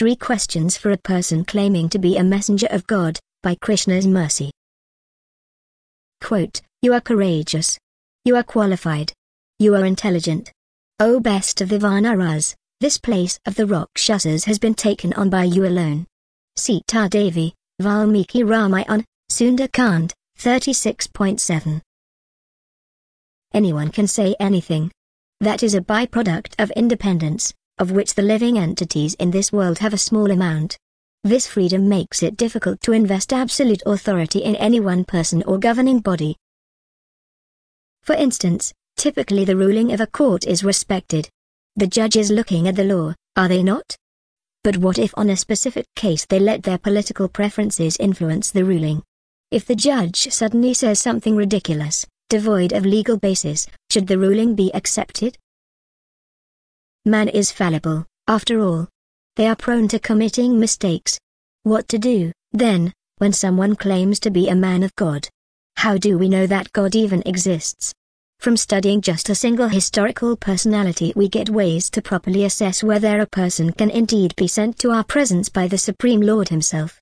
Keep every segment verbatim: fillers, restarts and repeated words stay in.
Three Questions for a Person Claiming to be a Messenger of God, by Krishna's Mercy. Quote, You are courageous. You are qualified. You are intelligent. O best of the Vanaras, this place of the Rakshasas has been taken on by you alone. Sita Devi, Valmiki Ramayana, Sundar-Kand, thirty-six point seven. Anyone can say anything. That is a byproduct of independence, of which the living entities in this world have a small amount. This freedom makes it difficult to invest absolute authority in any one person or governing body. For instance, typically the ruling of a court is respected. The judge is looking at the law, are they not? But what if on a specific case they let their political preferences influence the ruling? If the judge suddenly says something ridiculous, devoid of legal basis, should the ruling be accepted? Man is fallible, after all. They are prone to committing mistakes. What to do, then, when someone claims to be a man of God? How do we know that God even exists? From studying just a single historical personality we get ways to properly assess whether a person can indeed be sent to our presence by the Supreme Lord himself.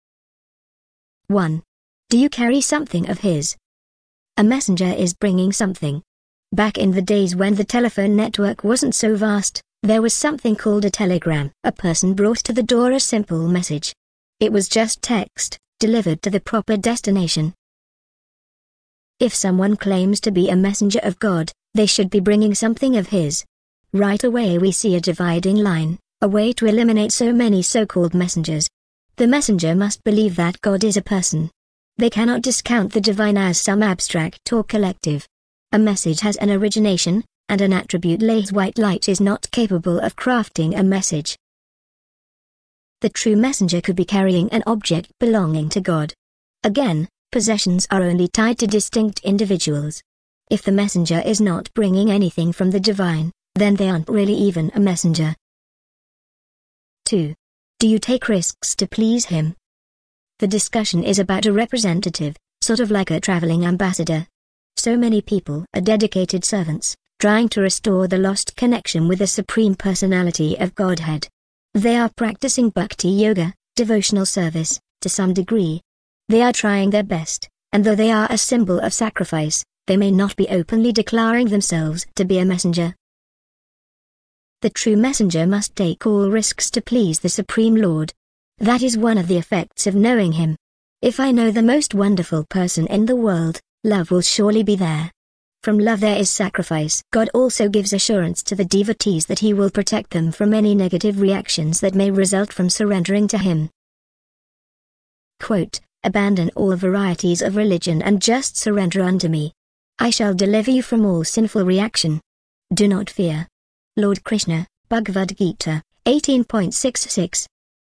one. Do you carry something of his? A messenger is bringing something. Back in the days when the telephone network wasn't so vast, there was something called a telegram. A person brought to the door a simple message. It was just text, delivered to the proper destination. If someone claims to be a messenger of God, they should be bringing something of his. Right away we see a dividing line, a way to eliminate so many so-called messengers. The messenger must believe that God is a person. They cannot discount the divine as some abstract or collective. A message has an origination, and an attribute lays white light is not capable of crafting a message. The true messenger could be carrying an object belonging to God. Again, possessions are only tied to distinct individuals. If the messenger is not bringing anything from the divine, then they aren't really even a messenger. two. Do you take risks to please him? The discussion is about a representative, sort of like a traveling ambassador. So many people are dedicated servants, trying to restore the lost connection with the Supreme Personality of Godhead. They are practicing bhakti yoga, devotional service, to some degree. They are trying their best, and though they are a symbol of sacrifice, they may not be openly declaring themselves to be a messenger. The true messenger must take all risks to please the Supreme Lord. That is one of the effects of knowing him. If I know the most wonderful person in the world, love will surely be there. From love there is sacrifice. God also gives assurance to the devotees that he will protect them from any negative reactions that may result from surrendering to him. Quote, Abandon all varieties of religion and just surrender unto me. I shall deliver you from all sinful reaction. Do not fear. Lord Krishna, Bhagavad Gita, eighteen point six six.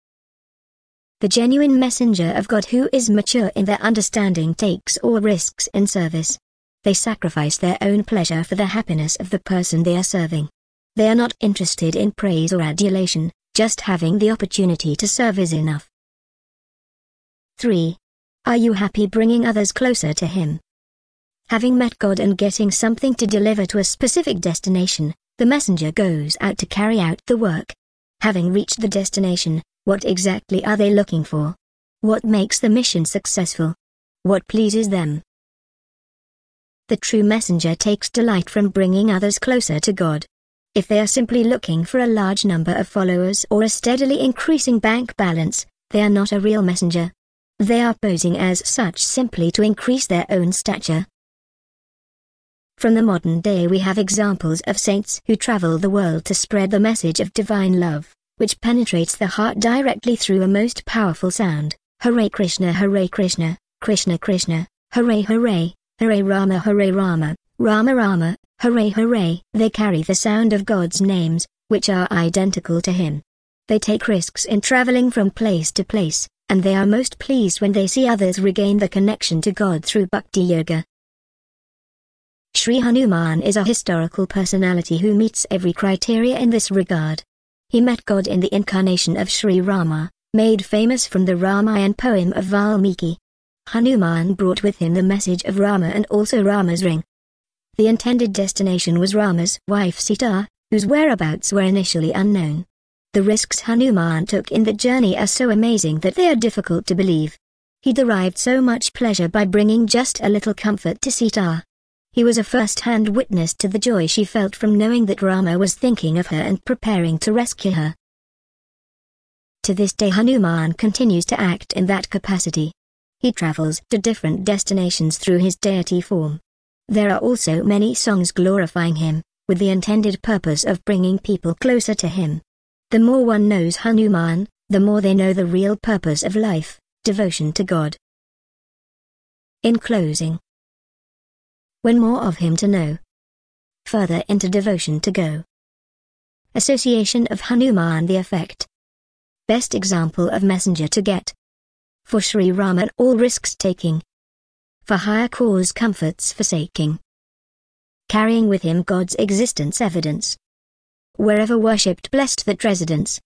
The genuine messenger of God who is mature in their understanding takes all risks in service. They sacrifice their own pleasure for the happiness of the person they are serving. They are not interested in praise or adulation, just having the opportunity to serve is enough. three. Are you happy bringing others closer to him? Having met God and getting something to deliver to a specific destination, the messenger goes out to carry out the work. Having reached the destination, what exactly are they looking for? What makes the mission successful? What pleases them? The true messenger takes delight from bringing others closer to God. If they are simply looking for a large number of followers or a steadily increasing bank balance, they are not a real messenger. They are posing as such simply to increase their own stature. From the modern day we have examples of saints who travel the world to spread the message of divine love, which penetrates the heart directly through a most powerful sound. Hare Krishna, Hare Krishna, Krishna Krishna, Hare Hare, Hare Rama, Hare Rama, Rama Rama, Hare Hare. They carry the sound of God's names, which are identical to him. They take risks in traveling from place to place, and they are most pleased when they see others regain the connection to God through bhakti yoga. Sri Hanuman is a historical personality who meets every criteria in this regard. He met God in the incarnation of Sri Rama, made famous from the Ramayana poem of Valmiki. Hanuman brought with him the message of Rama and also Rama's ring. The intended destination was Rama's wife Sita, whose whereabouts were initially unknown. The risks Hanuman took in the journey are so amazing that they are difficult to believe. He derived so much pleasure by bringing just a little comfort to Sita. He was a first-hand witness to the joy she felt from knowing that Rama was thinking of her and preparing to rescue her. To this day Hanuman continues to act in that capacity. He travels to different destinations through his deity form. There are also many songs glorifying him, with the intended purpose of bringing people closer to him. The more one knows Hanuman, the more they know the real purpose of life, devotion to God. In closing, when more of him to know, further into devotion to go. Association of Hanuman, the effect. Best example of messenger to get. For Sri Rama all risks taking. For higher cause comforts forsaking. Carrying with him God's existence evidence. Wherever worshipped blessed that residence.